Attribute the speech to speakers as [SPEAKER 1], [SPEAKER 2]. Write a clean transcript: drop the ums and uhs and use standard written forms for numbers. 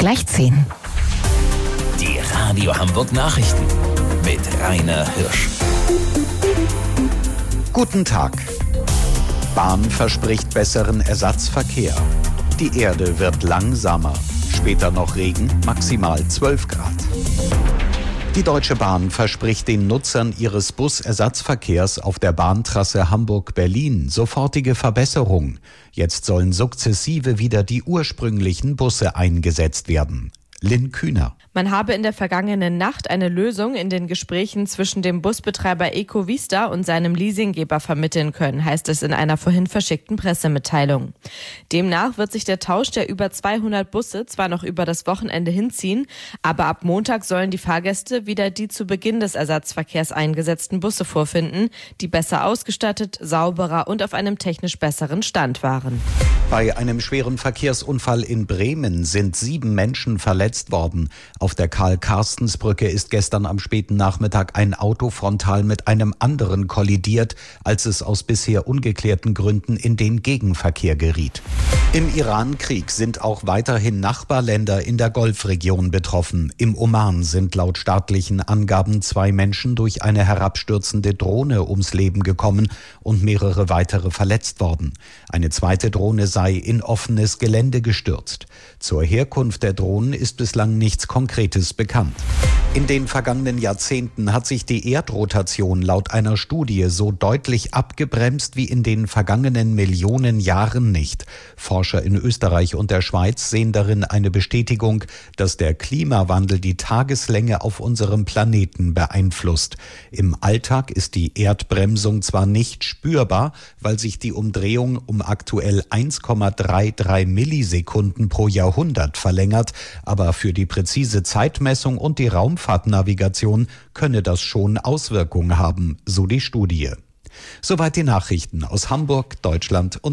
[SPEAKER 1] Gleich 10.
[SPEAKER 2] Die Radio Hamburg Nachrichten mit Rainer Hirsch.
[SPEAKER 3] Guten Tag. Bahn verspricht besseren Ersatzverkehr. Die Erde wird langsamer. Später noch Regen, maximal 12 Grad. Die Deutsche Bahn verspricht den Nutzern ihres Busersatzverkehrs auf der Bahntrasse Hamburg-Berlin sofortige Verbesserung. Jetzt sollen sukzessive wieder die ursprünglichen Busse eingesetzt werden. Lynn Kühner.
[SPEAKER 4] Man habe in der vergangenen Nacht eine Lösung in den Gesprächen zwischen dem Busbetreiber Ecovista und seinem Leasinggeber vermitteln können, heißt es in einer vorhin verschickten Pressemitteilung. Demnach wird sich der Tausch der über 200 Busse zwar noch über das Wochenende hinziehen, aber ab Montag sollen die Fahrgäste wieder die zu Beginn des Ersatzverkehrs eingesetzten Busse vorfinden, die besser ausgestattet, sauberer und auf einem technisch besseren Stand waren.
[SPEAKER 3] Bei einem schweren Verkehrsunfall in Bremen sind 7 Menschen verletzt worden. Auf der Karl-Karstens-Brücke ist gestern am späten Nachmittag ein Auto frontal mit einem anderen kollidiert, als es aus bisher ungeklärten Gründen in den Gegenverkehr geriet. Im Iran-Krieg sind auch weiterhin Nachbarländer in der Golfregion betroffen. Im Oman sind laut staatlichen Angaben 2 Menschen durch eine herabstürzende Drohne ums Leben gekommen und mehrere weitere verletzt worden. Eine zweite Drohne sei in offenes Gelände gestürzt. Zur Herkunft der Drohnen ist bislang nichts Konkretes bekannt. In den vergangenen Jahrzehnten hat sich die Erdrotation laut einer Studie so deutlich abgebremst wie in den vergangenen Millionen Jahren nicht. Forscher in Österreich und der Schweiz sehen darin eine Bestätigung, dass der Klimawandel die Tageslänge auf unserem Planeten beeinflusst. Im Alltag ist die Erdbremsung zwar nicht spürbar, weil sich die Umdrehung um aktuell 1,33 Millisekunden pro Jahrhundert verlängert, aber für die präzise Zeitmessung und die Raumfahrtnavigation könne das schon Auswirkungen haben, so die Studie. Soweit die Nachrichten aus Hamburg, Deutschland und